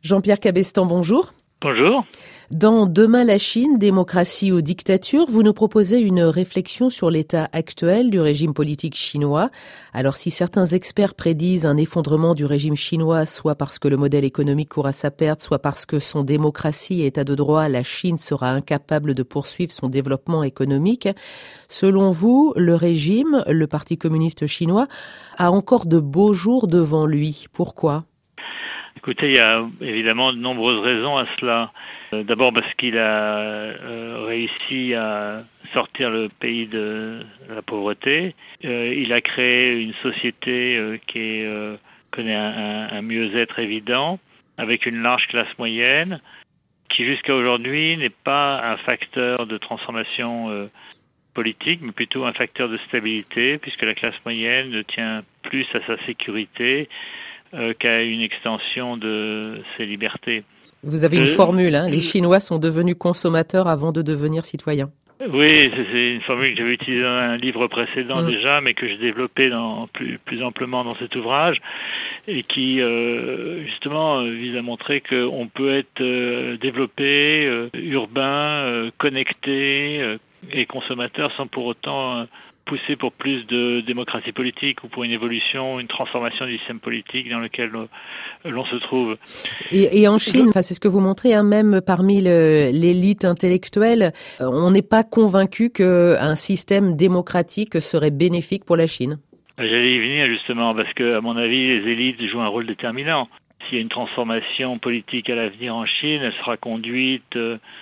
Jean-Pierre Cabestan, bonjour. Bonjour. Dans Demain la Chine, démocratie ou dictature, vous nous proposez une réflexion sur l'état actuel du régime politique chinois. Alors si certains experts prédisent un effondrement du régime chinois, soit parce que le modèle économique court à sa perte, soit parce que son démocratie et état de droit, la Chine sera incapable de poursuivre son développement économique, selon vous, le régime, le Parti communiste chinois, a encore de beaux jours devant lui. Pourquoi ? Écoutez, il y a évidemment de nombreuses raisons à cela. D'abord parce qu'il a réussi à sortir le pays de la pauvreté. Il a créé une société qui connaît un mieux-être évident, avec une large classe moyenne, qui jusqu'à aujourd'hui n'est pas un facteur de transformation politique, mais plutôt un facteur de stabilité, puisque la classe moyenne tient plus à sa sécurité qu'à une extension de ses libertés. Vous avez une formule, les Chinois sont devenus consommateurs avant de devenir citoyens. Oui, c'est une formule que j'avais utilisée dans un livre précédent déjà, mais que j'ai développée plus amplement dans cet ouvrage, et qui justement vise à montrer qu'on peut être développé, urbain, connecté et consommateur sans pour autant pousser pour plus de démocratie politique ou pour une évolution, une transformation du système politique dans lequel l'on se trouve. Et en Chine, c'est ce que vous montrez, même parmi l'élite intellectuelle, on n'est pas convaincu qu'un système démocratique serait bénéfique pour la Chine. J'allais y venir justement, parce que à mon avis, les élites jouent un rôle déterminant. S'il y a une transformation politique à l'avenir en Chine, elle sera conduite,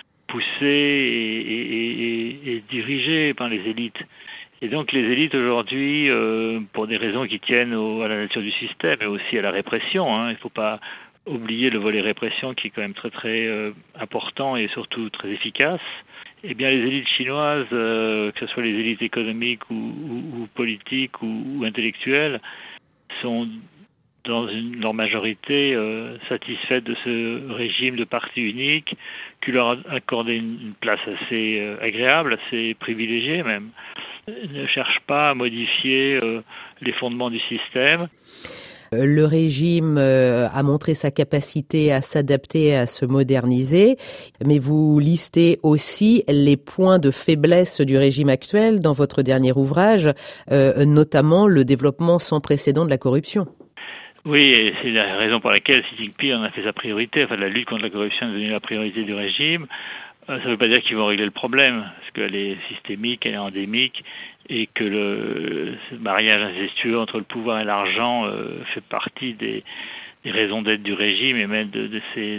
poussée et dirigée par les élites. Et donc les élites aujourd'hui, pour des raisons qui tiennent à la nature du système et aussi à la répression, il ne faut pas oublier le volet répression qui est quand même très très important et surtout très efficace, eh bien les élites chinoises, que ce soit les élites économiques ou politiques ou intellectuelles, sont dans leur majorité satisfaites de ce régime de parti unique qui leur a accordé une place assez agréable, assez privilégiée même. Ne cherche pas à modifier les fondements du système. Le régime a montré sa capacité à s'adapter, à se moderniser, mais vous listez aussi les points de faiblesse du régime actuel dans votre dernier ouvrage, notamment le développement sans précédent de la corruption. Oui, et c'est la raison pour laquelle Xi Jinping en a fait sa priorité. Enfin, la lutte contre la corruption est devenue la priorité du régime. Ça ne veut pas dire qu'ils vont régler le problème, parce qu'elle est systémique, elle est endémique, et que ce mariage incestueux entre le pouvoir et l'argent fait partie des raisons d'être du régime et même de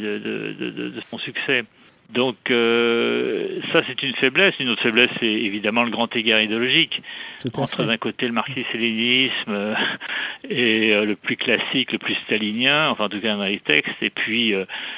son succès. Donc ça c'est une faiblesse. Une autre faiblesse c'est évidemment le grand écart idéologique entre d'un côté le marxisme-léninisme et le plus classique, le plus stalinien, enfin en tout cas dans les textes, et puis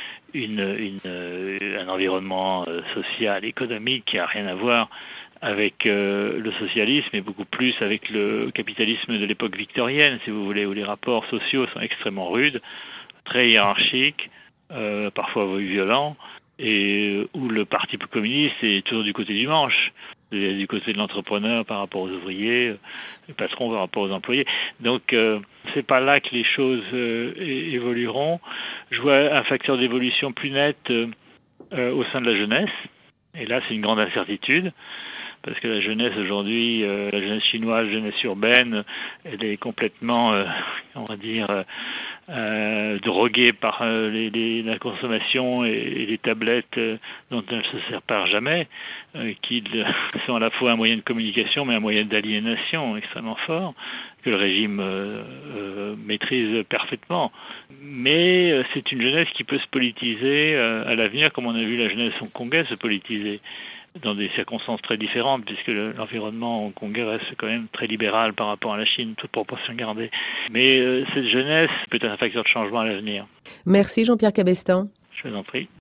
un environnement social, économique qui n'a rien à voir avec le socialisme et beaucoup plus avec le capitalisme de l'époque victorienne, si vous voulez, où les rapports sociaux sont extrêmement rudes, très hiérarchiques, parfois violents, et où le Parti communiste est toujours du côté du manche, du côté de l'entrepreneur par rapport aux ouvriers, le patron par rapport aux employés. Donc c'est pas là que les choses évolueront. Je vois un facteur d'évolution plus net au sein de la jeunesse, et là c'est une grande incertitude, parce que la jeunesse aujourd'hui, la jeunesse chinoise, la jeunesse urbaine, elle est complètement, on va dire, droguée par la consommation et les tablettes dont elle ne se sépare jamais, qui sont à la fois un moyen de communication mais un moyen d'aliénation extrêmement fort, que le régime maîtrise parfaitement. Mais c'est une jeunesse qui peut se politiser à l'avenir, comme on a vu la jeunesse hongkongaise se politiser dans des circonstances très différentes, puisque l'environnement hongkongais reste quand même très libéral par rapport à la Chine, toute proportion gardée. Mais cette jeunesse peut être un facteur de changement à l'avenir. Merci Jean-Pierre Cabestan. Je vous en prie.